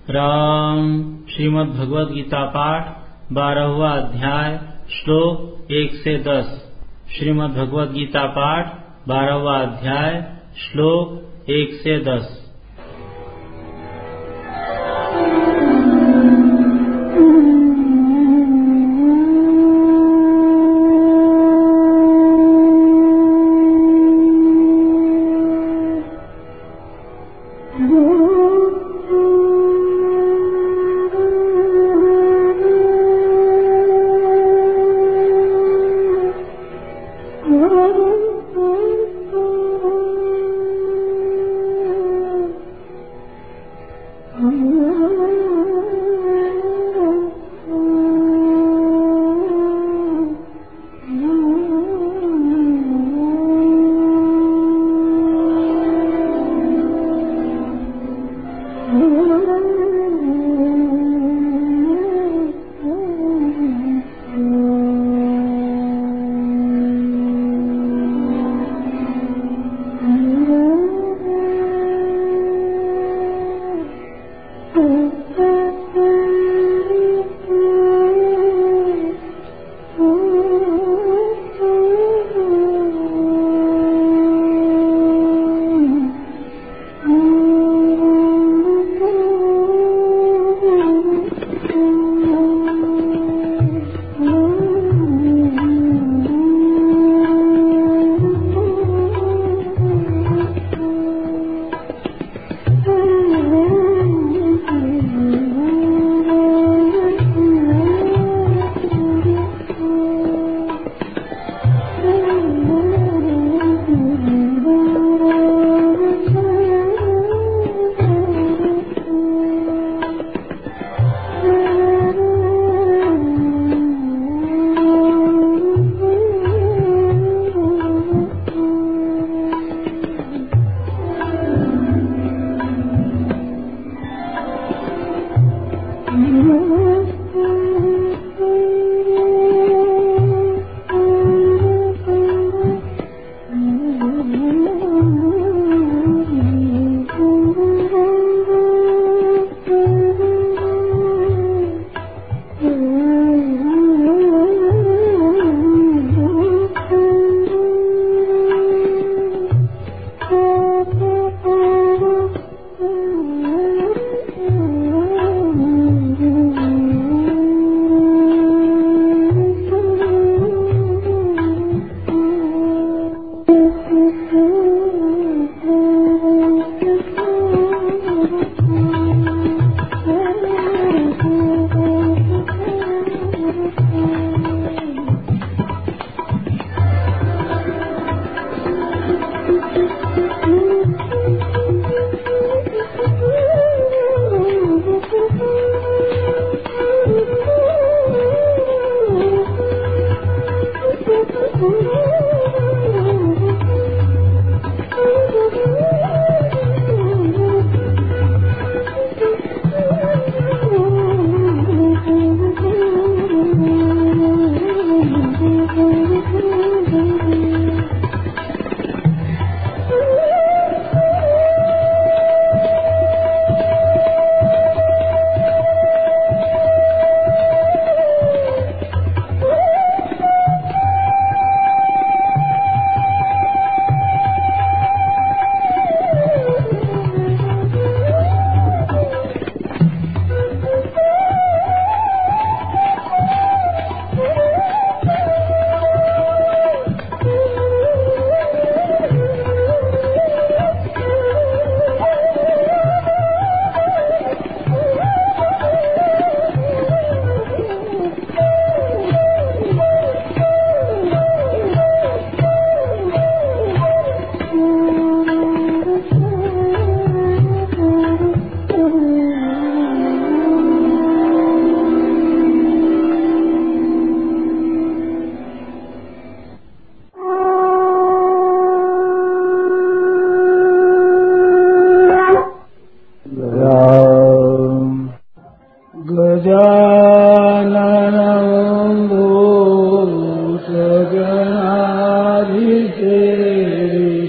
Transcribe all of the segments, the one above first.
राम। श्रीमद् भगवद गीता पाठ 12वां अध्याय श्लोक 1 से 10। श्रीमद् भगवद गीता पाठ 12वां अध्याय श्लोक 1 से 10।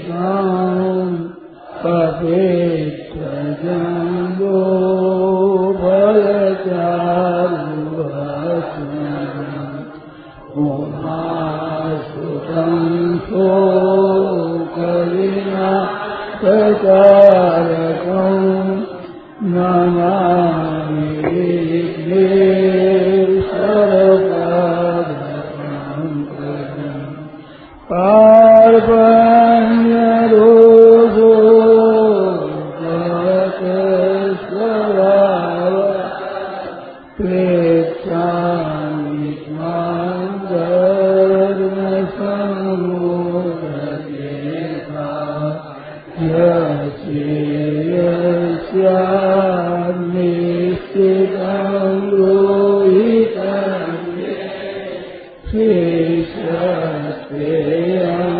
पवित्र जंगो नमामि विघ्नेश्वरपादपङ्कजम् पार्वण्यरोधो जगतेश्वराय प्रेक्षामि त्वां धर्मसम्मोहयेता यस्यान्निश्चितं रोहितं शेषस्तेयं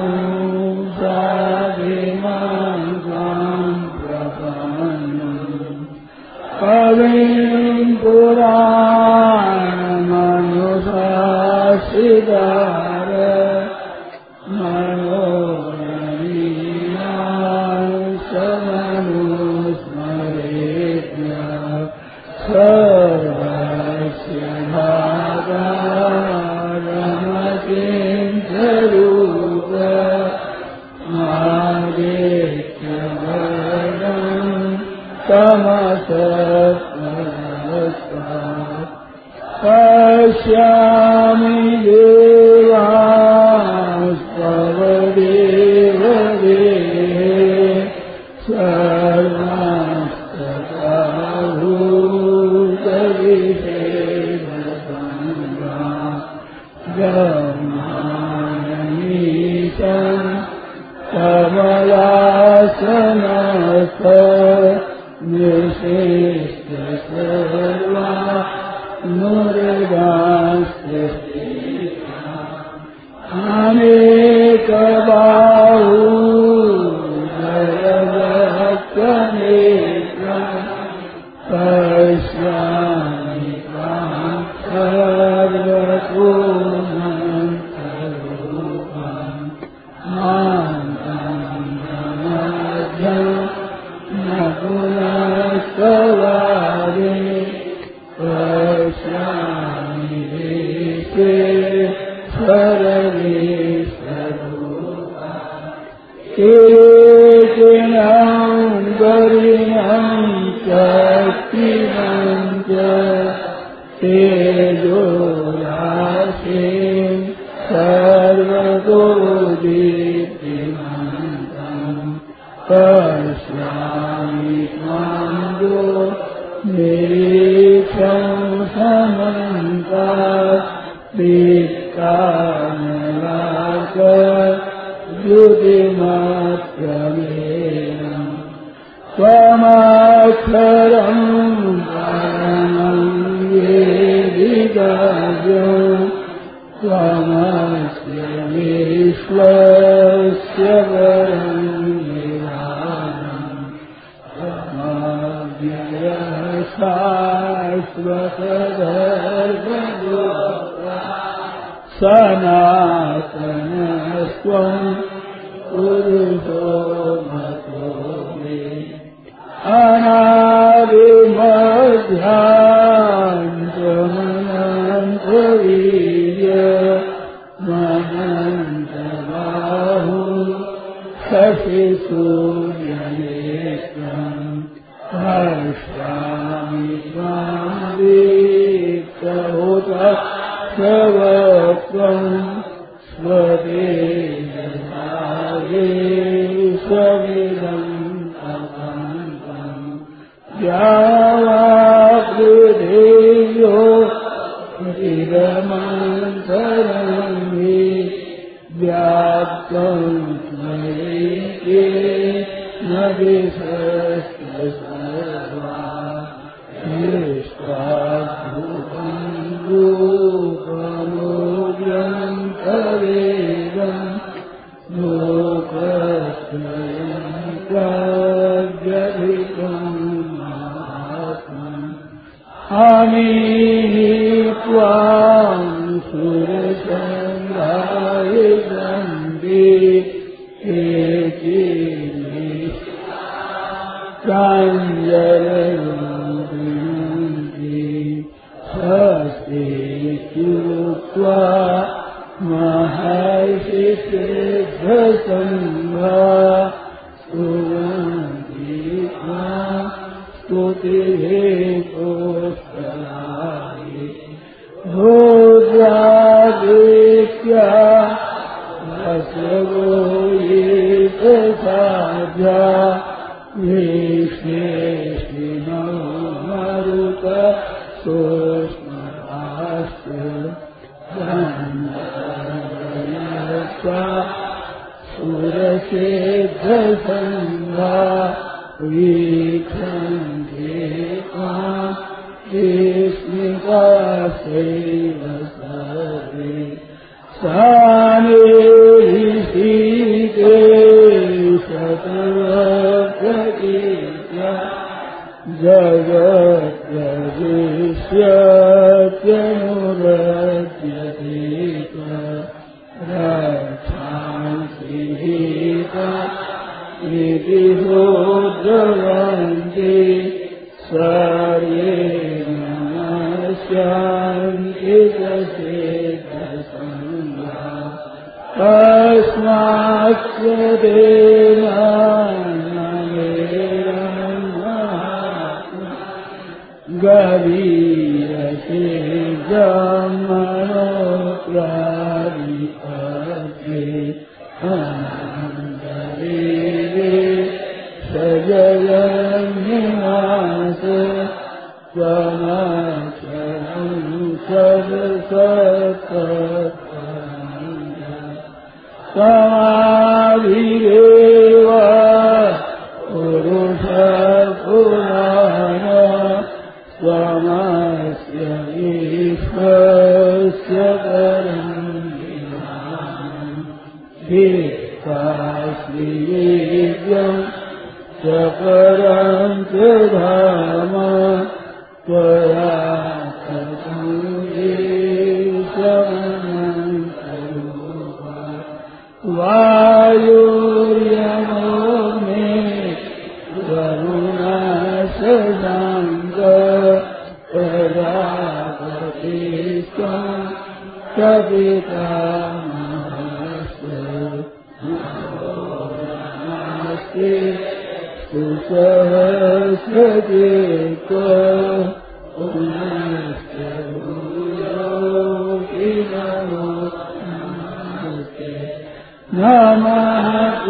साधिमां त्वां प्रपन्नम् कविं पुराणमनुशासितार मनोरमीणां समनुस्मरेत्य सर्वस्य भागारमचिन्त्यरूप मादेत्यवर्णं तमसः पश्यामि देवास्तव देवदेहे सर्वस्तभूतविषेदसङ्गा गमानमीशं कमलासनस्थ निशिष्ट सर्वा मुरगास्ते अनेकबाहु जयभक्तनेत्र पश्यामि त्वां सर्वतोमुखं मां मध्यं न पुनस्तवारे पश्यामि विश्वेश्वरवीश्वरूपा केचिनं गरिणं शक्तिनं च तेजोराशिं सर्वतो दीप्तिमन्तं पश्यामि त्वां निरीक्षं समन्तात् दीप्तानलार्कद्युतिमप्रमेयम् त्वमक्षरं परमं वेदितव्यं त्वमस्य विश्वस्य परं शाश्वतधर्मगोप्ता सनातनस्त्वं पुरुषो मतो मे अनादिमध्यान्तमनन्तवीर्य महन्तबाहु शशिसूर्यनेत्रम् पश्यामि त्वां दीप्तहुत सर्वत्वं स्वदेशविदं अनन्तं यावापृथिव्यो चिरमन्तरं हि व्याप्तं त्वयि न दिशस्तु सर्वा निष्पाद्भुतं रूपमोऽग्रन्तवेदं लोकत्रयं प्रव्यधिकं महात्मम् अमीहि त्वां सुरसङ्घायिषन्ति प्राञ्जलयन्ति स्वस्तित्युक्त्वा महर्षिसिद्धसङ्घा स्तुवन्ति त्वां स्तुतिं पुष्कराणि भूजादित्या वसवो ये प्रसाद्या विश्वेष्टिनो मरुत सोष्मभास्य धन्वनस्वा सुरसेद्धसंगा वीक्षन्ते त्वां विस्मितास्यैव सर्वे सानेहिषीते शतप्रतीत्या जगद्यजिष्यत्यनुरज्यते रक्षांसि हिता इति होद्रवन्ति सर्वे नमस्यान्ति तसेद्धसंगा तस्माच्च गरीयसे ब्रह्मणो प्रादिपत्ये अनन्तरीरे सजयन्निवास त्वमक्षरं त्वमाविरेव पुरुषपुराण त्वमस्य विश्वस्य परं विश्वास्मिवेद्यं च परं च धाम त्वया ततं वायुर्यमो मे वरुणसदाङ्ग प्रजापतिस्त्वं कपितामहस्ते सुसहस्रजेत पुनश्च नमः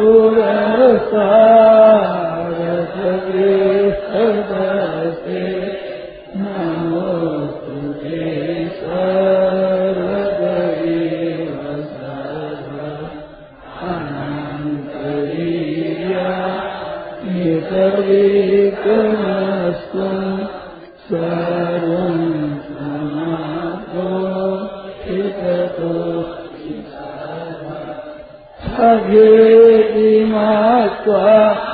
पुरस्तारसगृहदस्ते नमोऽस्तु ते सर्वदेव सर्व अनन्तवीर्या निर्विघ्नस्त्वं सर्वं समाप्तो हिततो अभेति मात्वा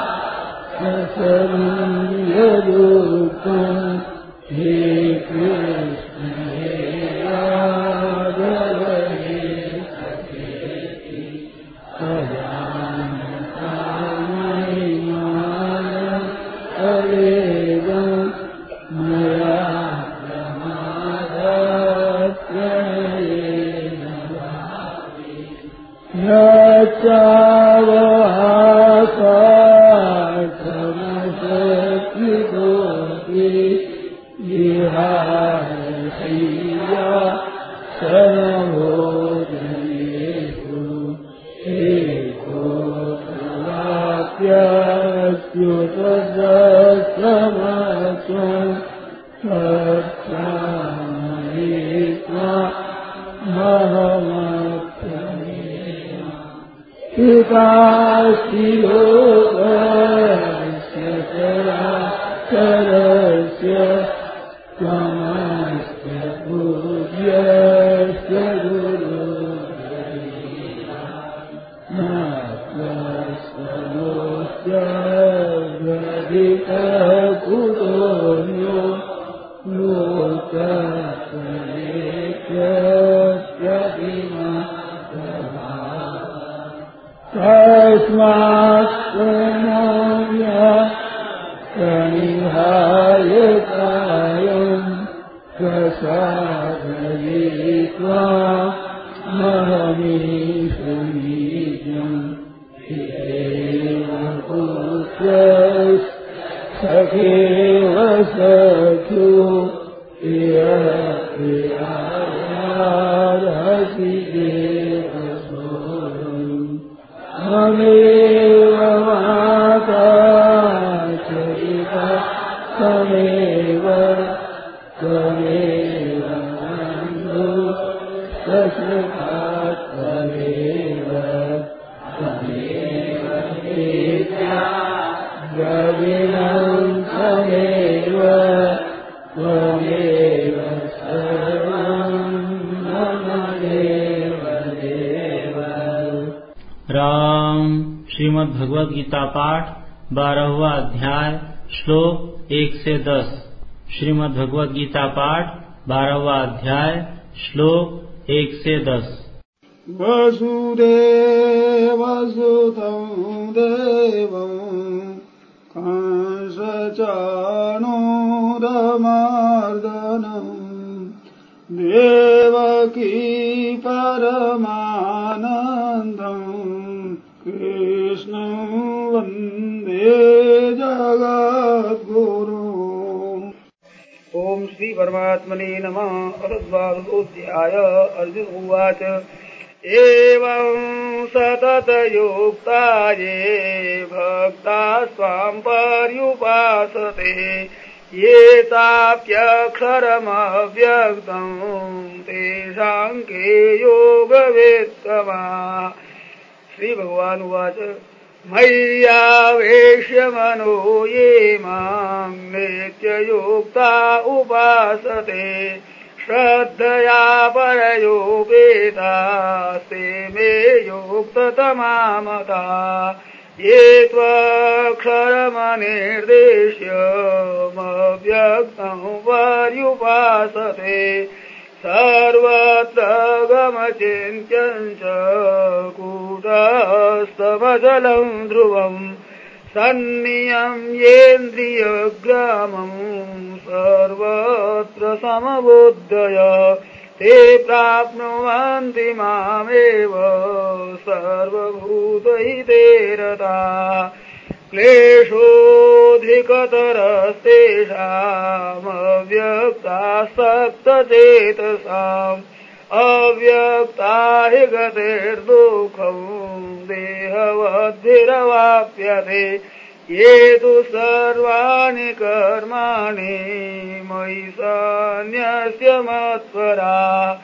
ससंयदुःखं हे कृष्ण हे राघव हे सखेति अजानता महिमानं अवेदं मया प्रमादात् प्रणयेन यच्चावहासार्थमशक्तितोऽपि विहारशय्या सर्वभोजनेषु एको प्रवाप्यच्युतदसमत्वं तत्क्षामये त्वामहमप्यमे पितासि लोकस्य चराचरस्य त्वमस्य पूज्यस्य गुरुर्गरीया न त्वस्वमोऽस्त्यधिककुतोऽन्यो लोकत्रयेत्यधिमा तस्मात् प्रणम्य प्रणिधाय कायं प्रसादयित्वा महमीषु निजं हितेव पुत्रः देव सख्यो प्रियप्रियायारसि देव सोऽहम् ममेव माता च पिता त्वमेव त्वमेव बन्धु सखा त्वमेव त्वमेव विद्या द्रविणं त्वमेव त्वमेव सर्वं मम देव देव। राम श्रीमद् भगवद गीता पाठ 12वां अध्याय श्लोक 1 से 10। श्रीमद् भगवद गीता पाठ 12वां अध्याय श्लोक 1 से 10। वसुदेवसुतं देवं कंसचाणूरमर्दनं देवकी परमानन्दं कृष्णं वन्दे जगद्गुरुम्। ओम श्री परमात्मने नमः। द्वादशोऽध्याय। अर्जुन उवाच एवं सततयुक्ता ये भक्ता स्वां पर्युपासते ये ताप्यक्षरमव्यक्तं तेषां के योगवेत्तमाः। श्री भगवान उवाच मय्यावेश्य मनो ये मां नित्ययुक्ता उपासते श्रद्धया परयोपेतास्ते मे युक्ततमा मताः। ये त्वक्षरमनिर्देश्य मव्यक्तं पर्युपासते सर्वत्र गमचिन्त्यं च कूटस्थमचलं ध्रुवम् सन्नियम्येन्द्रियग्रामं सर्वत्र समबुद्धय ते प्राप्नुवन्ति मामेव सर्वभूतहिते रताः। क्लेशोऽधिकतरस्तेषामव्यक्तासक्तचेतसाम् अव्यक्ता हि गतिर्दुःखम् देहवद्भिरवाप्यते ये तु सर्वाणि कर्माणि मयि सन्न्यस्य मत्परा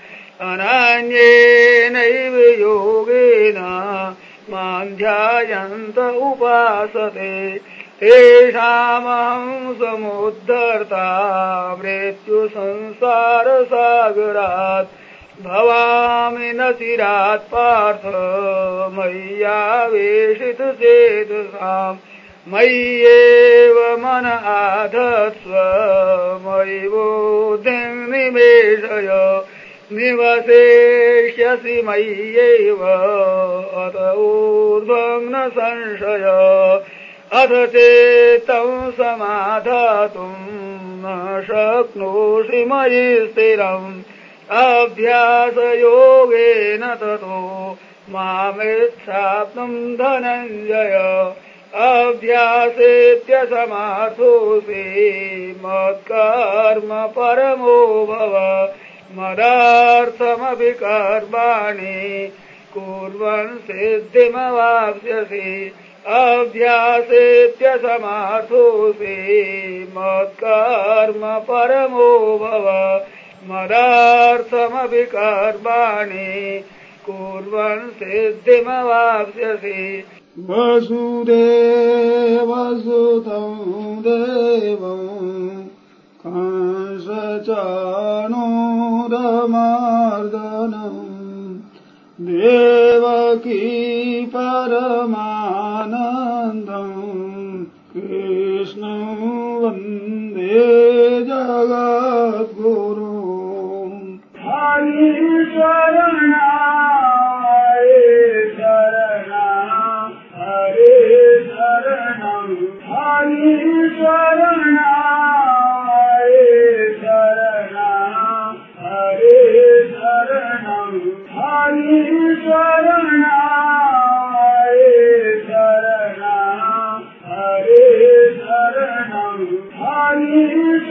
अनन्येनैव योगेन मां ध्यायन्त उपासते तेषामहं समुद्धर्ता मृत्युसंसारसागरात् भवामि न चिरात् पार्थ मय्यावेशितचेतसाम् मय्येव मन आधत्स्व मयि बुद्धिं निवेशय निवसेष्यसि मय्येव अत ऊर्ध्वं न संशय। अथ चेत्तं समाधातुं न शक्नोषि मयि स्थिरम् अभ्यासयोगेन ततो मामेच्छाप्तुं धनञ्जय। अभ्यासेत्यसमर्थोऽसि मत्कर्म परमो भव मदार्थमपि कर्माणि कुर्वन् सिद्धिमवाप्स्यसि। अभ्यासेत्यसमर्थोऽसि मत्कर्म परमो भव मदार्थमपि कर्माणि कुर्वन् सिद्धिमवाप्स्यसि। वसुदेवसुतं देवं कंसचाणूरमर्दनं देवकी परमानन्दं कृष्णं वन्दे जगद्गुरुम्। हरि शरणाय शरणं हरे शरणं हरि शरणाय शरणं हरे शरणं हरि शरणाय शरणं हरे शरणं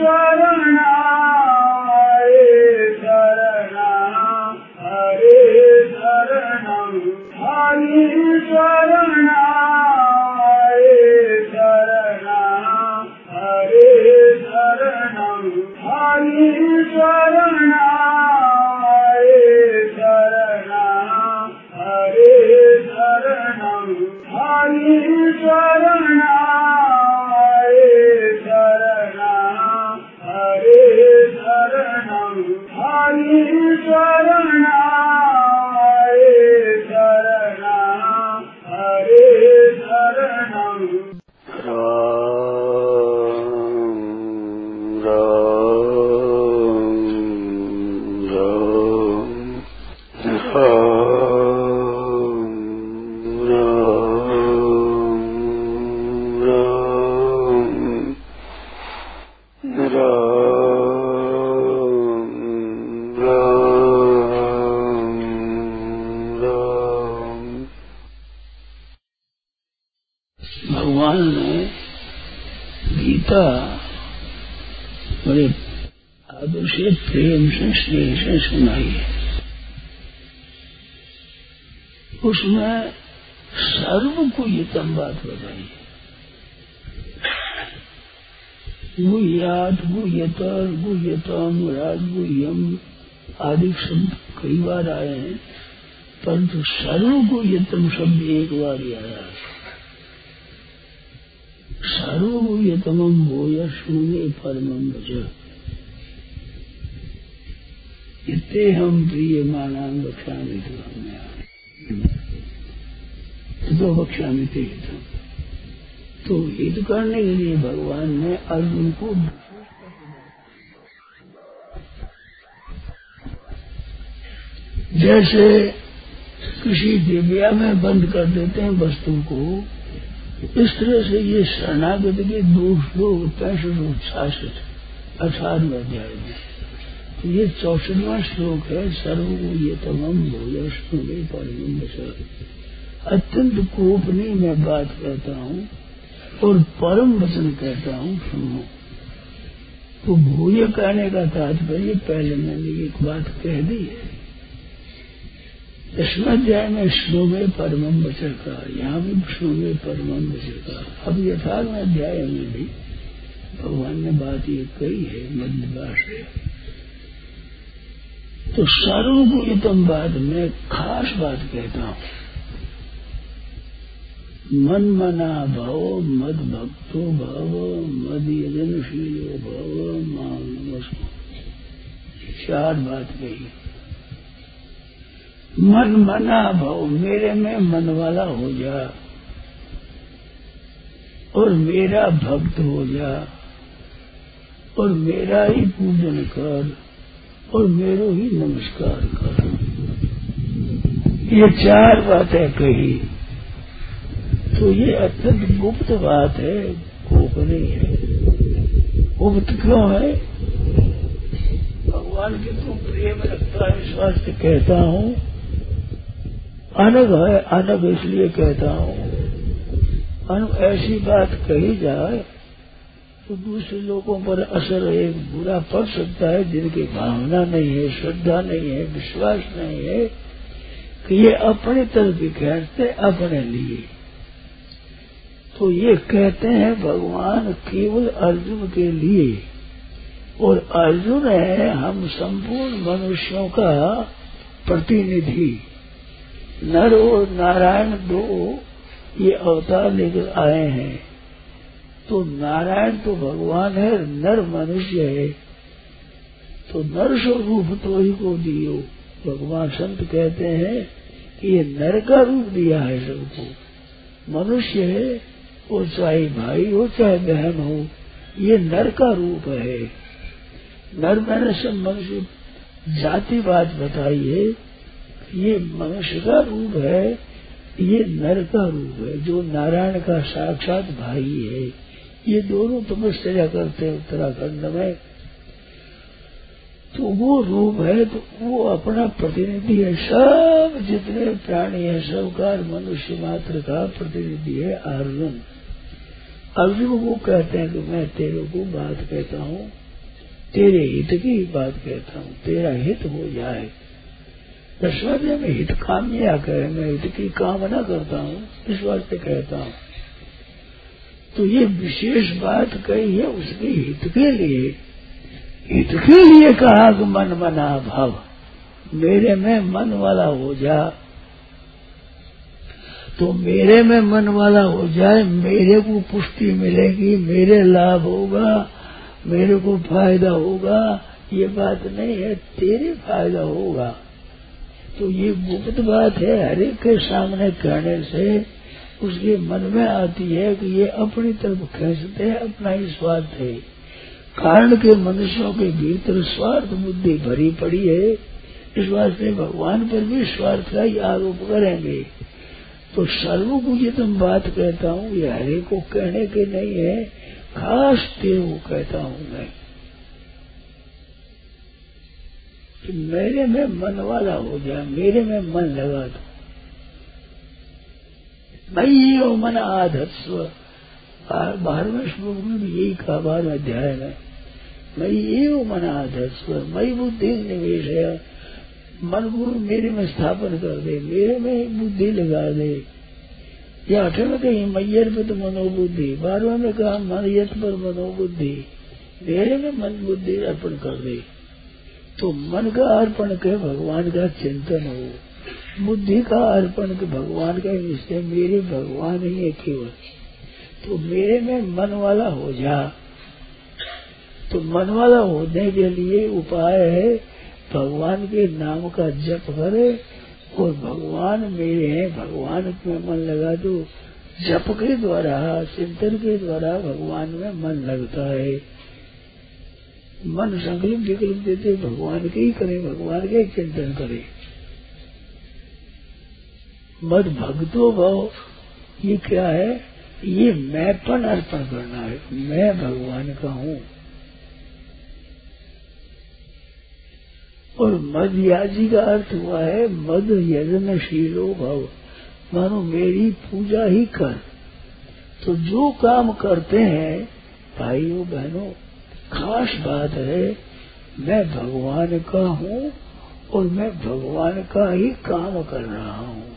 भगवान ने गीता बड़े आदर से, प्रेम से, स्नेह से सुनाई है। उसमें सर्व को ये तम बात बताई है। गुह्यात, गुह्यतर, गुह्यतम, राजगुह्यम आदि शब्द कई बार आए हैं, परंतु सर्व को ये तम शब्द एक बार ही आया है। सर्वगुह्यतमं भूयश्मे परमं वच इत्ते हम प्रियमाणां वक्ष्यामि तो वक्ष्यामि ते हितम्। तो हित करने के लिए भगवान ने अर्जुन को जैसे किसी दिव्या में बंद कर देते हैं वस्तु को, इस तरह से ये शरणागत के 2 श्लोक 65 और 66 18वें अध्याय में, तो ये 64वां श्लोक है। सर्वगुह्यतमं भूयश्मे परमं वच। अत्यंत गोपनीय मैं बात कहता हूँ और परम वचन कहता हूँ, सुनो। तो भूय कहने का तात्पर्य पहले मैंने एक बात कह दी है। इसमें अध्याय में श्लोमे परमं वचन का, यहाँ भी श्लोमे परमं वचन का। अब यथार्थ अध्याय में भी भगवान ने बात ये कही है मध्यभाष से। तो सर्वगुह्यतम बात में खास बात कहता हूँ। मन मना भव, मद भक्तो भव, मद यजनशीलो भव, मां नमस्कार। 4 बात कही। मन मना भव, मेरे में मन वाला हो जा और मेरा भक्त हो जा और मेरा ही पूजन कर और मेरो ही नमस्कार कर। ये 4 बातें कही। तो ये अत्यंत गुप्त बात है, गोपनीय है। गुप्त क्यों है? भगवान के तो प्रेम रखता है, स्वास्थ्य कहता हूँ। अनग है, अनग इसलिए कहता हूँ। ऐसी बात कही जाए तो दूसरे लोगों पर असर एक बुरा पड़ सकता है, जिनकी भावना नहीं है, श्रद्धा नहीं है, विश्वास नहीं है कि ये अपने तरफ खींचते अपने लिए। तो ये कहते हैं भगवान केवल अर्जुन के लिए, और अर्जुन है हम संपूर्ण मनुष्यों का प्रतिनिधि। नर और नारायण 2 ये अवतार लेकर आए हैं। तो नारायण तो भगवान है, नर मनुष्य है। तो नर स्वरूप तो ही को दियो। भगवान संत कहते हैं कि ये नर का रूप दिया है सबको। मनुष्य है, और चाहे भाई हो चाहे बहन हो, ये नर का रूप है। नर मैंने सब मनुष्य जाति बात बताई है। ये मनुष्य का रूप है, ये नर का रूप है, जो नारायण का साक्षात भाई है। ये दोनों तपस्या करते हैं उत्तराखंड में। तो वो रूप है, तो वो अपना प्रतिनिधि है। सब जितने प्राणी है सबका मनुष्य मात्र का प्रतिनिधि है अर्जुन। अर्जुन को कहते हैं कि मैं तेरे को बात कहता हूँ तेरे हित की बात कहता हूँ, तेरा हित हो जाए। दशवाद्य में हित कामया करे, मैं हित की कामना करता हूँ, इस वास्ते कहता हूँ। तो ये विशेष बात कही है उसके हित के लिए। हित के लिए कहा कि मन मना भाव, मेरे में मन वाला हो जा। तो मेरे में मन वाला हो जाए, मेरे को पुष्टि मिलेगी, मेरे लाभ होगा, मेरे को फायदा होगा, ये बात नहीं है, तेरे फायदा होगा। तो ये गुप्त बात है, हर एक के सामने कहने से उसके मन में आती है कि ये अपनी तरफ खींचते हैं, अपना ही स्वार्थ है। कारण के मनुष्यों के भीतर स्वार्थ बुद्धि भरी पड़ी है, इस वास्ते भगवान पर भी स्वार्थ का ही आरोप करेंगे। तो सर्वपूजितम बात कहता हूँ, ये हरे को कहने के नहीं है, खास तेरे को कहता हूँ मैं कि मेरे में मन वाला हो जाए, मेरे में मन लगा दो। मय्यो मन आधत्स्व, 12वें श्लोक में भी यही कहा, 12वें अध्याय में, मय्यो मन आधत्स्व, मई बुद्धि निवेश है, मन गुरु मेरे में स्थापन कर दे, मेरे में ही बुद्धि लगा दे। या 8वें में कही मैयर पे तो मनोबुद्धि, 12वें में कहा मनयत पर मनोबुद्धि, मेरे में मन बुद्धि अर्पण कर दे। तो मन का अर्पण के भगवान का चिंतन हो, बुद्धि का अर्पण के भगवान का निश्चय, मेरे भगवान ही है केवल। तो मेरे में मन वाला हो जा। तो मन वाला होने के लिए उपाय है, भगवान के नाम का जप करे और भगवान मेरे हैं, भगवान में मन लगा दो। जप के द्वारा, चिंतन के द्वारा भगवान में मन लगता है। मन संकल्प विकल्प देते भगवान के ही करें, भगवान के ही चिंतन करें। मद भक्तो भाव, ये क्या है? ये मैंपन अर्पण करना है, मैं भगवान का हूँ। और मदयाजी का अर्थ हुआ है मद यजनशीलो भव, मानो मेरी पूजा ही कर। तो जो काम करते हैं भाइयों बहनों, खास बात है, मैं भगवान का हूँ और मैं भगवान का ही काम कर रहा हूँ।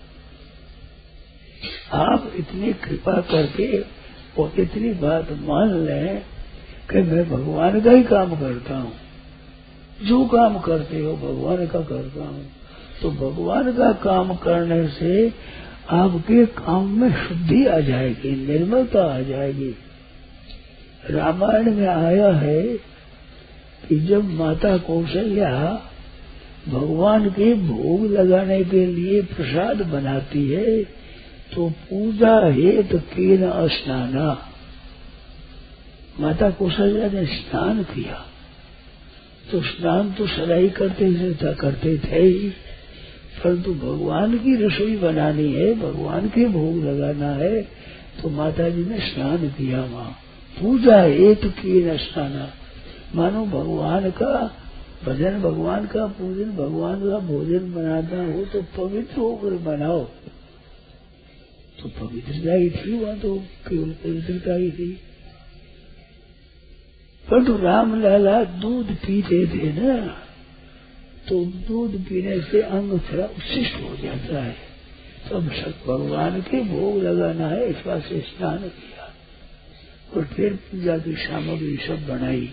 आप इतनी कृपा करके और इतनी बात मान लें कि मैं भगवान का ही काम करता हूँ। जो काम करते हो भगवान का करता हूँ। तो भगवान का काम करने से आपके काम में शुद्धि आ जाएगी, निर्मलता आ जाएगी। रामायण में आया है कि जब माता कौशल्या भगवान के भोग लगाने के लिए प्रसाद बनाती है तो पूजा हेतु केन स्नाना, माता कौशल्या ने स्नान किया। तो स्नान तो सदाई करते थे ही, परंतु भगवान की रसोई बनानी है, भगवान के भोग लगाना है, तो माता जी ने स्नान किया वहाँ। पूजा हेतु केन स्नाना, मानो भगवान का भजन, भगवान का पूजन, भगवान का भोजन बनाना हो तो पवित्र होकर बनाओ। तो पवित्रता ही थी वहाँ, तो केवल पवित्रता ही थी। परंतु राम लाला दूध पीते थे ना, तो दूध पीने से अंग थोड़ा उच्छिष्ट हो जाता है। तो अब सब भगवान के भोग लगाना है, इस बात से स्नान किया और फिर पूजा की सामग्री सब बनाई।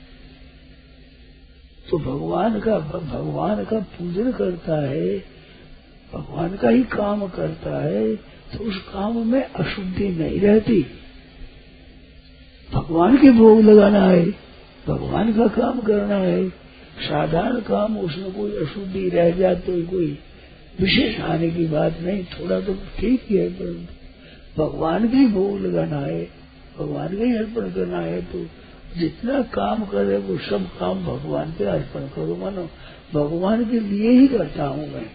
तो भगवान का पूजन करता है, भगवान का ही काम करता है, तो उस काम में अशुद्धि नहीं रहती। भगवान के भोग लगाना है, भगवान का काम करना है। साधारण काम उसमें कोई अशुद्धि रह जाए तो कोई विशेष आने की बात नहीं, थोड़ा तो ठीक ही है, परंतु भगवान के भोग लगाना है, भगवान का ही अर्पण करना है। तो जितना काम करे वो सब काम भगवान के अर्पण करो, मानो भगवान के लिए ही करता हूँ मैं,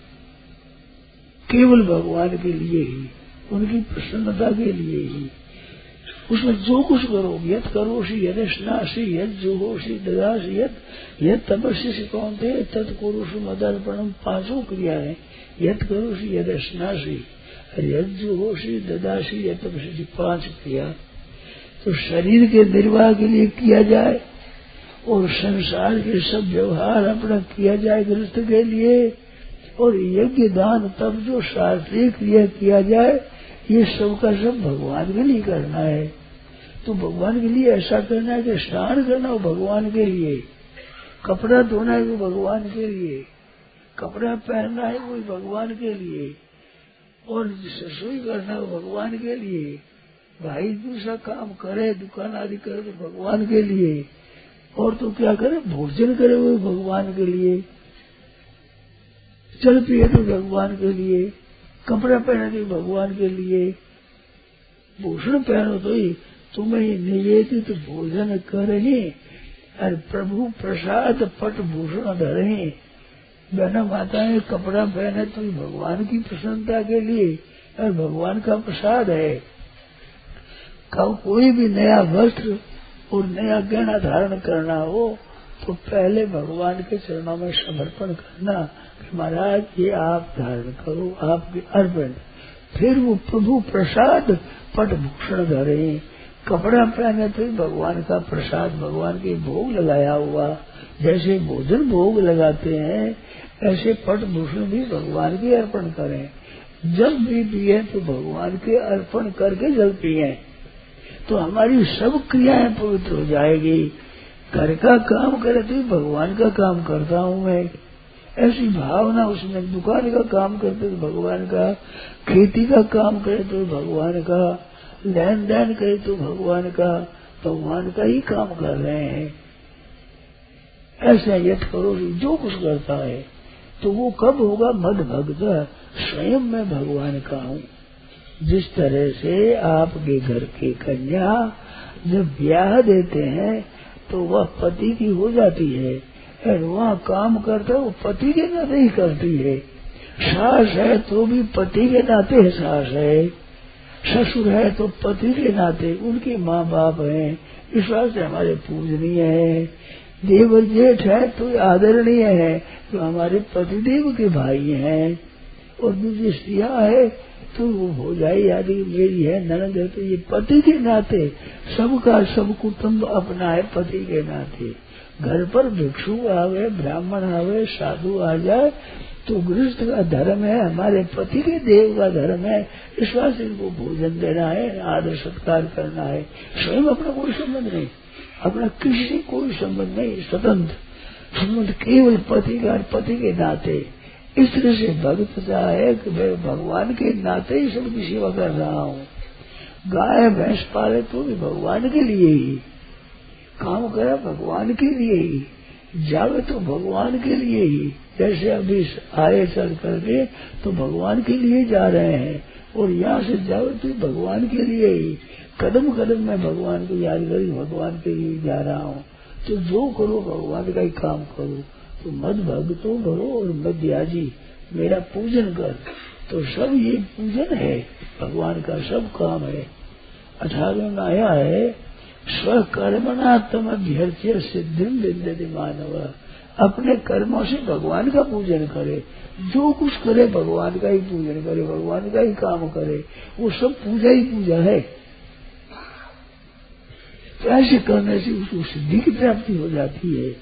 केवल भगवान के लिए ही, उनकी प्रसन्नता के लिए ही। उसमें जो कुछ करो, यद करोषि यद स्नासी यद जुहोषि ददासी यद तपस्या कौनते तत्कुरुषु मदर्पणम, पांचों क्रियाएं, यद करोषि यद स्नासी यद जुहोषि ददासी यद तपस्या, 5 क्रिया। तो शरीर के निर्वाह के लिए किया जाए और संसार के सब व्यवहार अपना किया जाए गृहस्थ के लिए, और यज्ञ दान तब जो शास्त्रीय क्रिया किया जाए ये सब का सब भगवान के लिए करना है। तो भगवान के लिए ऐसा करना है कि स्नान करना हो भगवान के लिए, कपड़ा धोना है वो भगवान के लिए, कपड़ा पहनना है वो भगवान के लिए, और रसोई करना हो भगवान के लिए, भाई दूसरा काम करे दुकान आदि करे तो भगवान के लिए, और तो क्या करे भोजन करे वो भगवान के लिए, जल पिए तो भगवान के लिए, कपड़ा पहने तो भगवान के लिए, भूषण पहनो तो ही तुम्हें निवेदित भोजन करे, और प्रभु प्रसाद पट भूषण धरे। बहना माता है कपड़ा पहने तो भगवान की प्रसन्नता के लिए और भगवान का प्रसाद है। कोई भी नया वस्त्र और नया गहना धारण करना हो तो पहले भगवान के चरणों में समर्पण करना कि महाराज ये आप धारण करो, आपके अर्पण। फिर वो प्रभु प्रसाद पट भूषण धरे। कपड़ा पहने तो भगवान का प्रसाद, भगवान के भोग लगाया हुआ, जैसे भोजन भोग लगाते हैं ऐसे पट भूषण भी भगवान के अर्पण करें। जल भी पिए तो भगवान के अर्पण करके जल पिए तो हमारी सब क्रियाएं पवित्र हो जाएगी। घर का काम करे तो भगवान का काम करता हूँ मैं, ऐसी भावना उसमें। दुकान का काम करते तो भगवान का, खेती का काम करे तो भगवान का, लेन देन करे तो भगवान का ही काम कर रहे हैं। ऐसा यथ करो जो कुछ करता है तो वो कब होगा? मद भक्त स्वयं मैं भगवान का हूँ। जिस तरह से आपके घर की कन्या जब ब्याह देते हैं तो वह पति की हो जाती है, और वहाँ काम करता है वो पति के नाते ही करती है। सास है तो भी पति के नाते है सास है, ससुर है तो पति के नाते उनके माँ बाप हैं, इस वास्ते हमारे पूजनीय है। देवर जेठ है तो आदरणीय है तो हमारे पतिदेव के भाई हैं। और दूसरी स्त्रियाँ है तो वो भौजाई आदि मेरी है, ननद है, तो ये पति के नाते सबका सब कुटुंब अपना है पति के नाते। घर पर भिक्षु आवे, ब्राह्मण आवे, साधु आ जाए तो गृहस्थ का धर्म है, हमारे पति के देव का धर्म है। इस वास्ते इनको भोजन देना है, आदर सत्कार करना है। स्वयं अपना कोई संबंध नहीं, अपना किसी से कोई संबंध नहीं, स्वतंत्र संबंध केवल पति का, पति के नाते। इस तरह से भक्त चाहे कि मैं भगवान के नाते ही सबकी सेवा कर रहा हूँ। गाय भैंस पाले तो भी भगवान के लिए ही, काम करे भगवान के लिए ही, जावे तो भगवान के लिए ही। जैसे अभी आए चल करके तो भगवान के लिए जा रहे हैं, और यहाँ से जावे तो भगवान के लिए ही। कदम कदम में भगवान को याद करी, भगवान के लिए जा रहा हूँ। तो जो करो भगवान का ही काम करो। तो मद भक्तो भरो और मध्याजी मेरा पूजन कर। तो सब ये पूजन है, भगवान का सब काम है। 18वें में आया है स्वकर्मणा तम अभ्यर्थ्य सिद्धिम विद्यते मानव। अपने कर्मों से भगवान का पूजन करे, जो कुछ करे भगवान का ही पूजन करे, भगवान का ही काम करे, वो सब पूजा ही पूजा है। तो ऐसे करने से उसको सिद्धि की प्राप्ति हो जाती है।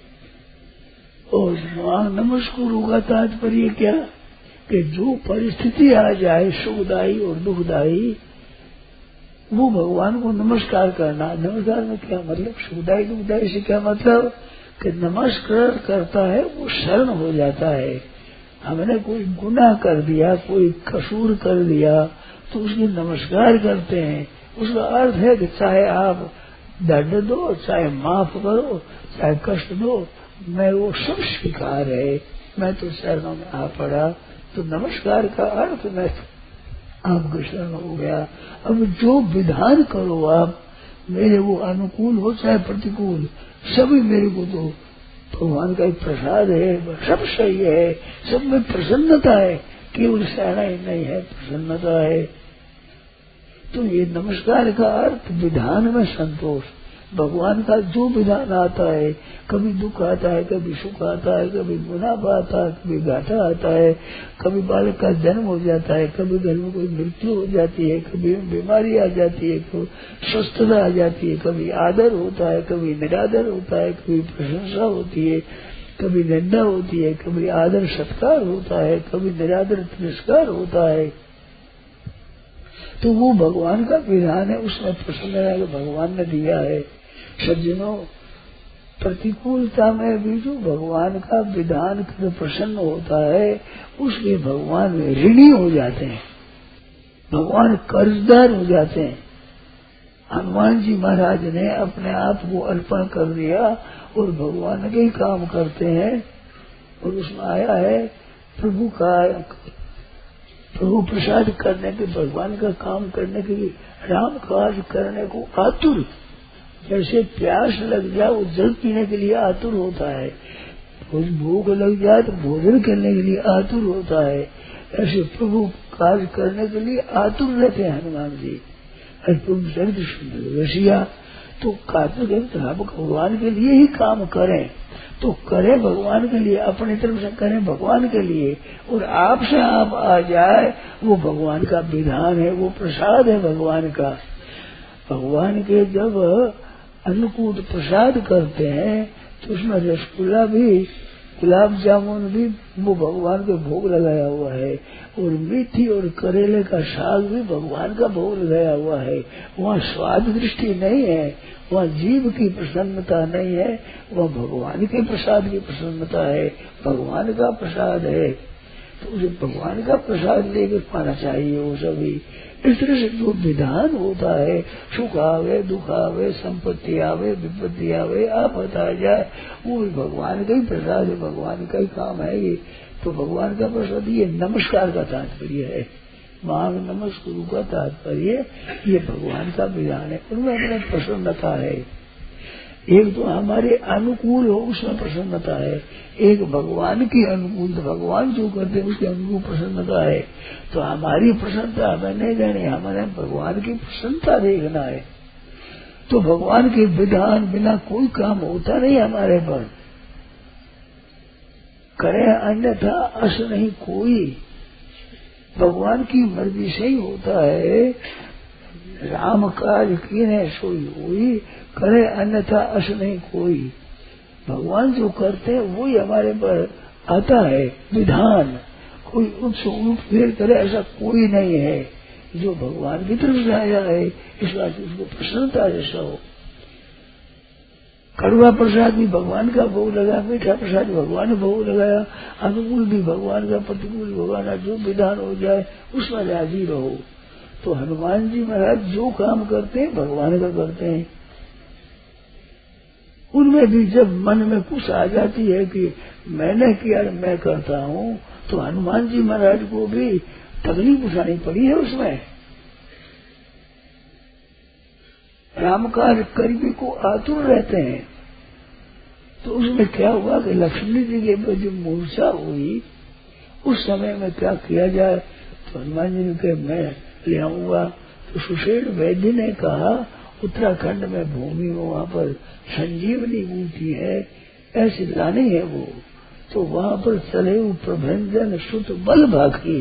और नमस्कुरु का तात्पर्य क्या कि जो परिस्थिति आ जाए सुखदायी और दुखदायी, वो भगवान को नमस्कार करना। नमस्कार में क्या मतलब? सुखदायी दुखदायी से क्या मतलब कि नमस्कार करता है वो शरण हो जाता है। हमने कोई गुनाह कर दिया, कोई कसूर कर दिया तो उसके नमस्कार करते हैं। उसका अर्थ है कि चाहे आप दंड दो, चाहे माफ करो, चाहे कष्ट दो, मैं वो सब स्वीकार है, मैं तो शरणों में आ पड़ा। तो नमस्कार का अर्थ मैं आपके शरण हो गया। अब जो विधान करो आप, मेरे वो अनुकूल हो चाहे प्रतिकूल, सभी मेरे को तो भगवान का एक प्रसाद है, सब सही है, सब में प्रसन्नता है, केवल सहना ही नहीं है, प्रसन्नता है। तो ये नमस्कार का अर्थ विधान में संतोष, भगवान का जो विधान आता है, कभी दुख आता है, कभी सुख आता है, कभी मुनाफा आता है, कभी घाटा आता है, कभी बालक का जन्म हो जाता है, कभी घर में कोई मृत्यु हो जाती है, कभी बीमारी आ जाती है, कभी स्वस्थता आ जाती है, कभी आदर होता है, कभी निरादर होता है, कभी प्रशंसा होती है, कभी निंदा होती है, कभी आदर सत्कार होता है, कभी निरादर तिरस्कार होता है। तो वो भगवान का विधान है, उसमें प्रसन्न है कि भगवान ने दिया है। सज्जनों, प्रतिकूलता में भी जो भगवान का विधान प्रसन्न होता है, उसके भगवान ऋणी हो जाते हैं, भगवान कर्जदार हो जाते हैं। हनुमान जी महाराज ने अपने आप को अर्पण कर दिया और भगवान के ही काम करते हैं। और उसमें आया है प्रभु प्रसाद करने के, भगवान का काम करने के लिए, राम काज करने को आतुर, जैसे प्यास लग जाए वो जल पीने के लिए आतुर होता है, भूख लग जाए तो भोजन करने के लिए आतुर होता है, ऐसे प्रभु काज करने के लिए आतुर रहते हैं हनुमान जी। प्रभु चरित्र सुंदर रसिया, तो कार्तिक भगवान के लिए ही काम करें, तो करें भगवान के लिए, अपनी तरफ से करें भगवान के लिए, और आपसे आप आ जाए, वो भगवान का विधान है, वो प्रसाद है भगवान का। भगवान के जब अन्नकूट प्रसाद करते हैं तो उसमें रसगुल्ला भी, गुलाब जामुन भी वो भगवान के भोग लगाया हुआ है, और मीठी और करेले का साग भी भगवान का भोग लगाया हुआ है। वहाँ स्वाद दृष्टि नहीं है, वहाँ जीव की प्रसन्नता नहीं है, वहाँ भगवान के प्रसाद की प्रसन्नता है, भगवान का प्रसाद है। तो उसे भगवान का प्रसाद लेकर पाना चाहिए वो सभी। इस तरह से जो विधान होता है, सुख आवे दुख आवे, संपत्ति आवे विपत्ति आवे, आप बता जाए, वो भी भगवान का ही प्रसाद है, भगवान का ही काम है ये। तो भगवान का प्रसाद ये नमस्कार का तात्पर्य है, मांग नमस्कार का तात्पर्य ये भगवान का विधान है, उनमें अपना प्रसन्नता है। एक तो हमारे अनुकूल हो उसमें प्रसन्नता है, एक भगवान की अनुकूल, भगवान जो करते हैं उसके अनुकूल प्रसन्नता है। तो हमारी प्रसन्नता हमें नहीं देनी, हमें भगवान की प्रसन्नता देखना है। तो भगवान के विधान बिना कोई काम होता नहीं हमारे पर, करे अन्यथा अस नहीं कोई, भगवान की मर्जी से ही होता है। राम काज कीने सोई हुई, करे अन्यथा अस नहीं कोई। भगवान जो करते हैं वही हमारे पर आता है विधान, कोई उप फेर करे ऐसा कोई नहीं है, जो भगवान की तरफ से आया है, इस बात से उसको प्रसन्नता जैसा हो। कड़वा प्रसाद भी भगवान का भोग लगा, मीठा प्रसाद भगवान ने भोग लगाया, अनुकूल भी भगवान का, प्रतिकूल भगवान का, जो विधान हो जाए उसमें राजी रहो। तो हनुमान जी महाराज जो काम करते हैं भगवान का करते हैं। उनमें भी जब मन में कुछ आ जाती है कि मैंने किया मैं करता हूँ, तो हनुमान जी महाराज को भी तकलीफ उठानी पड़ी है उसमें। रामकाज करने को आतुर रहते हैं। तो उसमें क्या हुआ कि लक्ष्मी जी के ऊपर जो मूर्छा हुई, उस समय में क्या किया जाए, तो हनुमान जी ने कहा मैं ले आऊंगा। तो सुषेण वैद्य ने कहा उत्तराखंड में भूमि में वहां पर संजीवनी बूटी है, ऐसी लानी है वो, तो वहां पर चले प्रभंजन सुत बल भागी,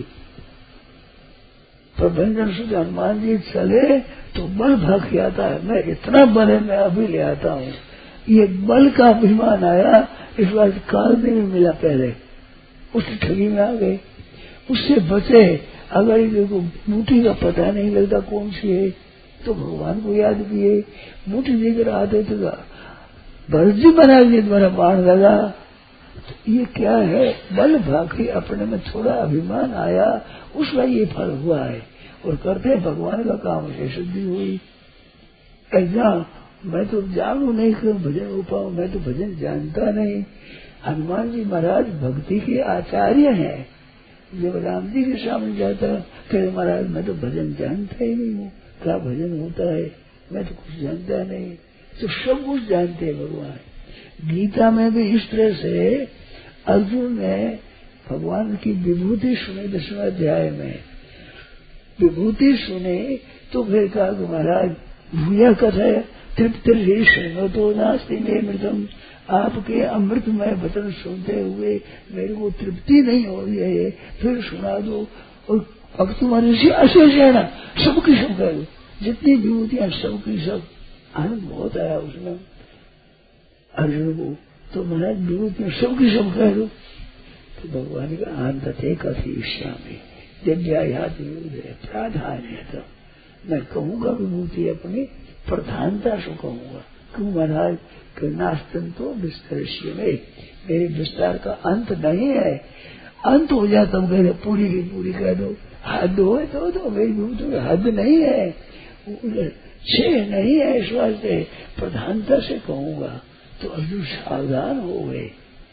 प्रभंजन सुत हनुमान जी चले तो बल भाग के आता है, मैं इतना बल है मैं अभी ले आता हूँ। ये बल का अभिमान आया, इस बार काल में मिला, पहले उस ठगी में आ गए, उससे बचे। अगर देखो बूटी का पता नहीं लगता कौन सी है, तो भगवान को याद किए, बूटी लेकर आते थे, भरजी बना के द्वारा बाण लगा। तो ये क्या है, बल भागी, अपने में थोड़ा अभिमान आया, उसका ये फल हुआ है। और करते भगवान का काम से सिद्धि हुई। ऐसा मैं तो जानू नहीं कि भजन हो पाऊं, मैं तो भजन जानता नहीं। हनुमान जी महाराज भक्ति के आचार्य हैं। जब राम जी के सामने जाता कहे महाराज मैं तो भजन जानता ही नहीं हूँ, क्या भजन होता है, मैं तो कुछ जानता नहीं। तो सब कुछ जानते हैं भगवान। गीता में भी इस तरह से अर्जुन ने भगवान की विभूति सुनी 10वें अध्याय में, विभूति सुने तो फिर कहा कि महाराज भूया कथा है, तृप्तिर्षण तो नास्ति मे मृतम। आपके अमृतमय वचन सुनते हुए मेरे को तृप्ति नहीं हो रही है, फिर सुना दो। और भक्त मनुष्य अशेषण सबकी सब कह दो, जितनी विभूतियां सबकी सब। आनंद बहुत आया उसमें अर्जुन को, तो महाराज विभूतियां सबकी सब कह दो। तो भगवान का आंतते कथयिष्यामि दिव्यायात प्राधान्य। तो मैं कहूंगा विभूति अपनी प्रधानता से कहूंगा। क्यों महाराज? कि नास्तन तो विस्तरस्य में, मेरे विस्तार का अंत नहीं है। अंत हो जाए तब कह दो, पूरी की पूरी कह दो। हद हो तो मेरी विभूति में हद नहीं है, छह नहीं है, इस वास्ते प्रधानता से कहूंगा। तो अर्जुन सावधान हो गए।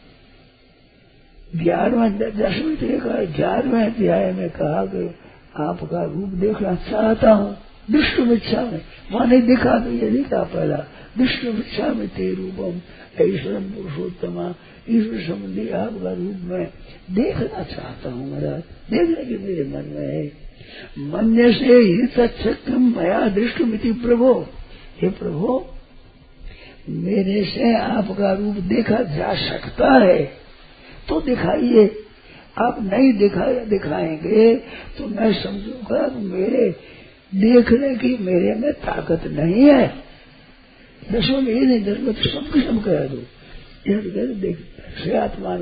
11वें अध्याय में कहा कि आपका रूप देखना चाहता हूँ, दृष्टुमिच्छा में। वहां नहीं दिखा तो ये नहीं कहा पहला, दृष्टुमिच्छा में ते रूपम ऐश्वरम पुरुषोत्तमा, ईश्वर संबंधी आपका रूप में देखना चाहता हूँ महाराज। देखने के मेरे मन में है। मन्य से ही तत्सत्यम मया दृष्टुमिति प्रभो। हे प्रभो, मेरे से आपका रूप देखा जा सकता है तो दिखाइए। आप नहीं दिखाएंगे तो मैं समझूंगा मेरे देखने की मेरे में ताकत नहीं है। दसों में ये नहीं, 10 में तो सबके सब कह दो। देख से आत्मान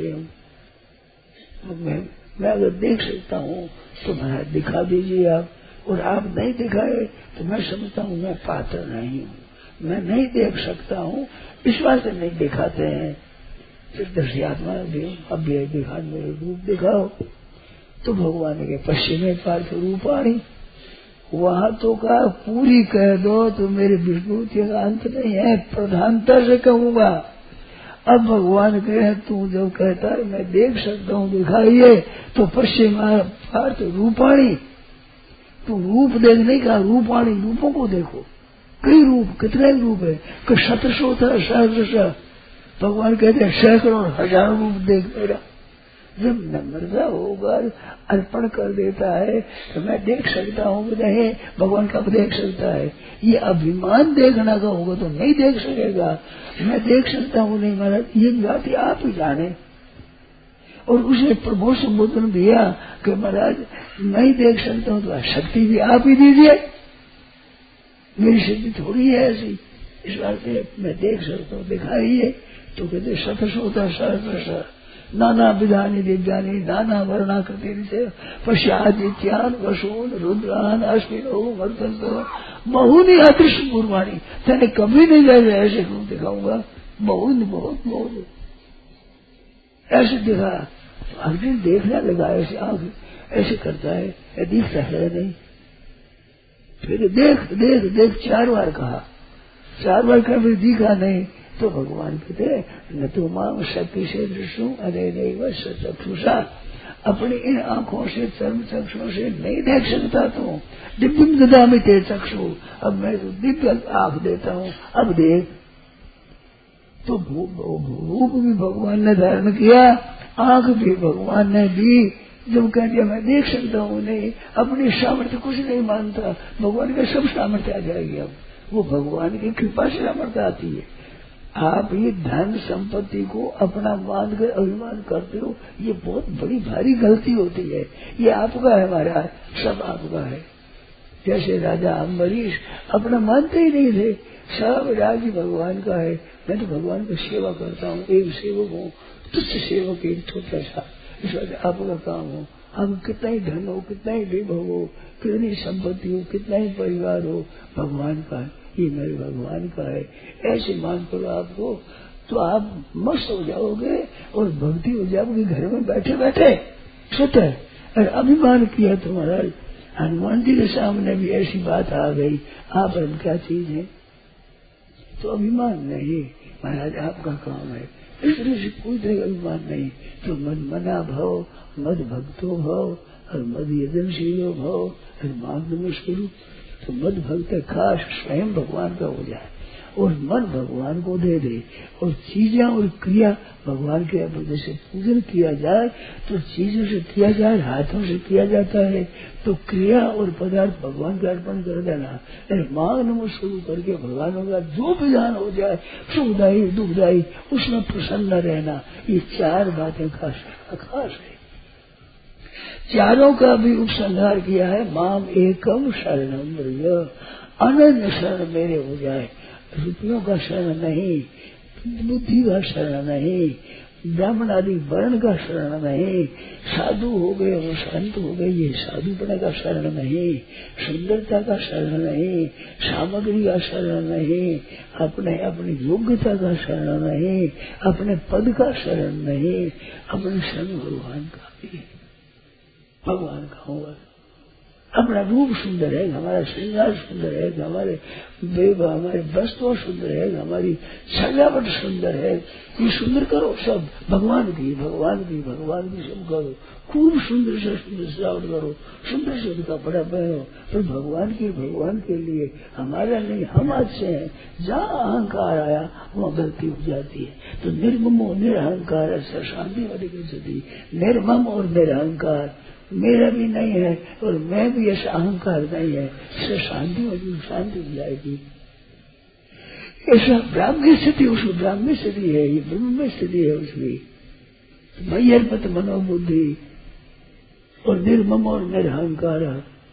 मैं अगर देख सकता हूँ तो मैं दिखा दीजिए आप। और आप नहीं दिखाए तो मैं समझता हूँ मैं पात्र नहीं हूँ, मैं नहीं देख सकता हूँ, इस बात से नहीं दिखाते हैं। दर्शयात्मा अब दिखा, मेरे रूप दिखाओ। तो भगवान के पश्चिमी पार्थ रूपाणी, वहां तो का पूरी कह दो तो मेरे विभूति का अंत नहीं है, प्रधानता से कहूंगा। अब भगवान कहे तू जब कहता है मैं देख सकता हूँ दिखाइए, तो पश्चिमी पार्थ रूपाणी, तो रूप देखने का रूपाणी, रूपों को देखो। कई रूप, कितने रूप है कि शतशो था सहस्र। भगवान कहते हैं सैकड़ों हजारों रूप देख मेरा। जब नम्रता होगा, अर्पण कर देता है तो मैं देख सकता हूँ नहीं, भगवान कब देख सकता है? ये अभिमान देखना का होगा तो नहीं देख सकेगा। मैं देख सकता हूँ नहीं महाराज, ये बात आप ही जाने। और उसे प्रभु संबोधन दिया कि महाराज नहीं देख सकता हूँ तो शक्ति भी आप ही दीजिए, मेरी शक्ति थोड़ी है ऐसी। इस बात से मैं देख सकता हूँ दिखाइए। तो कहते शतशोता सहस्र नाना विधानी दिव्यानी नाना वर्णाकृति से पश्चादित्यान वसून रुद्रान अश्विनो वर्तन बहुनी अदृश्य पूर्वाणी। तेने कभी नहीं जाए ऐसे रूप दिखाऊंगा, बहुत बहुत बहुत ऐसे दिखा। अर्जुन देखने लगा, ऐसे आंख ऐसे करता है, दिखता है नहीं। फिर देख देख देख 4 बार कहा, 4 बार कहा, फिर दिखा नहीं। तो भगवान कहते न तो माम शक्ति से दृश्यों अरे नहीं वह चक्षुषा, अपनी इन आंखों से चर्म चक्षुओं से नहीं देख सकता। तो दिव्यम ददामि ते चक्षु, अब मैं तो दिव्य आंख देता हूँ, अब देख। तो रूप भी भगवान ने धारण किया, आंख भी भगवान ने दी। जब कह दिया मैं देख सकता हूँ नहीं, अपनी सामर्थ्य कुछ नहीं मानता, भगवान का सब सामर्थ्य आ जाएगी। अब वो भगवान की कृपा से सामर्थ्य आती है। आप ये धन संपत्ति को अपना मान कर अभिमान करते हो, ये बहुत बड़ी भारी गलती होती है। ये आपका है महाराज, सब आपका है। जैसे राजा अम्बरीश अपना मानते ही नहीं थे, सब राज्य भगवान का है। मैं तो भगवान की सेवा करता हूँ, एक सेवक हूँ, तुच्छ सेवक एक छोटा सा। इस वजह आपका काम हो, हम कितना ही धन हो, कितना ही वैभव हो, कितनी संपत्ति हो, कितना ही परिवार हो, भगवान का है, ये मेरे भगवान का है। ऐसे मान करो आपको, तो आप मस्त हो जाओगे और भक्ति हो जाओगे घर में बैठे बैठे। स्वतः अगर अभिमान किया तो महाराज हनुमान जी के सामने भी ऐसी बात आ गई, आप क्या चीज है? तो अभिमान नहीं महाराज, आपका काम है। इस तरह से कोई तरह अभिमान नहीं। तो मद मना भव, मद भक्तो भव, और मद यजनशीलो भव, और मार्ग मुश्किल। तो मद भक्त खास स्वयं भगवान का हो जाए और मन भगवान को दे दे, और चीजें और क्रिया भगवान के जैसे पूजन किया जाए तो चीजों से किया जाए, हाथों से किया जाता है, तो क्रिया और पदार्थ भगवान का अर्पण कर देना। मांगने शुरू करके भगवान का जो विधान हो जाए, सुखदायी दुखदायी, उसमें प्रसन्न रहना। ये 4 बातें खास है। चारों का भी उपसंहार किया है। माम एकम शरणम व्रज, अनन्य शरण मेरे हो जाए। रुपयों का शरण नहीं, बुद्धि का शरण नहीं, ब्राह्मण आदि वर्ण का शरण नहीं, साधु हो गए वो संत हो गए ये साधुपने का शरण नहीं, सुंदरता का शरण नहीं, सामग्री का शरण नहीं, अपनी योग्यता का शरण नहीं, अपने पद का शरण नहीं, अपने शरण भगवान का भी। भगवान का होगा अपना रूप सुंदर है, हमारा श्रृंगार सुंदर है, हमारे वस्त्र सुंदर है, हमारी सजावट सुंदर है, ये सुंदर करो सब भगवान की सब करो। खूब सुंदर से सुंदर सजावट करो, सुंदर से कपड़ा पहनो, पर भगवान के लिए, हमारा नहीं, हम अच्छे हैं। जहाँ अहंकार आया वहाँ गलती हो जाती है। तो निर्ममो निरअहंकार शांति वाली गति, निर्मम और निरअहंकार, मेरा भी नहीं है और मैं भी ऐसा अहंकार नहीं है, इससे शांति हो जाएगी। ऐसा ब्राह्मी स्थिति, उसको ब्राह्मी स्थिति है, ये ब्रह्म में स्थिति है उसकी। मय्यर्पत मनोबुद्धि और निर्मम और निरअहंकार।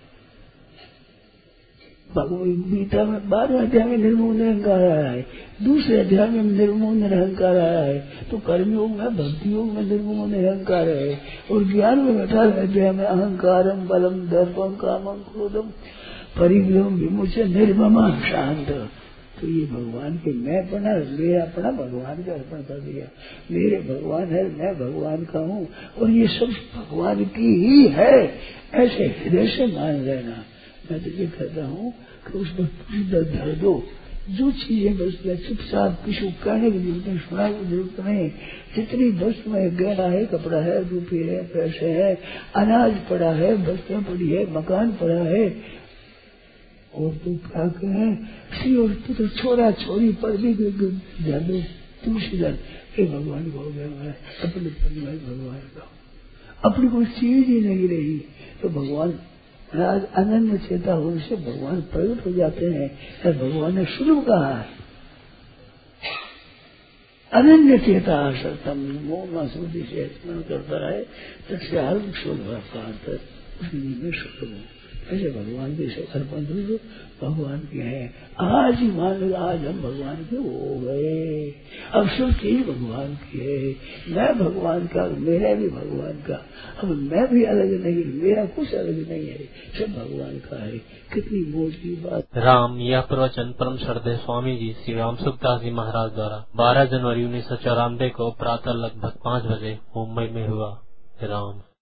भगवद गीता में 12वें अध्याय में निर्मोह निरंकार आया है, दूसरे अध्याय में निर्मोह निरंकार आया है। तो कर्मयोग में, भक्ति योग में निर्मोह निरंकार है, और ज्ञान में 18वें अध्याय में अहंकारम बलम दर्पम कामम क्रोधम परिग्रहम विमुच्य निर्ममा शांत। तो ये भगवान के मैं बना, मेरा अपना भगवान का अर्पण कर दिया। मेरे भगवान है, मैं भगवान का हूँ, और ये सब भगवान की ही है, ऐसे हृदय से मान लेना। मैं तो ये कहता हूँ कि उसमें पूरी धर दो, जो चीजें बस चुपचाप किसी कहने की जरूरत नहीं, सुनाने की जरूरत नहीं। जितनी वस्तु में गहना है, कपड़ा है, रुपये है, पैसे है, अनाज पड़ा है, वस्तुएं पड़ी है, मकान पड़ा है, और तो क्या कहें, स्त्री और पुत्र छोरा छोरी पर भी ध्यान दो, तुलसीदास ये भगवान को हो गया, मैं अपने परिवार भगवान का, अपनी कोई चीज ही नहीं रही। तो भगवान राज अनन्य चेता होने से भगवान प्रकट हो जाते हैं। भगवान ने शुरू कहा है अनन्य चेता सतम मोह सूदी से स्मरण करता है, तस्य आरम्भ शोध का अर्थ उसमें शुरू। ऐसे भगवान के सब अर्पण दो, भगवान के हैं। आज ही मान लो, आज हम भगवान के हो गए, अब सब चीज भगवान की है। मैं भगवान का, मेरा भी भगवान का, अब मैं भी अलग नहीं, मेरा कुछ अलग नहीं है, सब भगवान का है। कितनी मौज की बात। राम। यह प्रवचन परम श्रद्धेय स्वामी जी श्री राम सुखदास जी महाराज द्वारा 12 जनवरी 1994 को प्रातः लगभग 5 बजे मुंबई में हुआ। राम।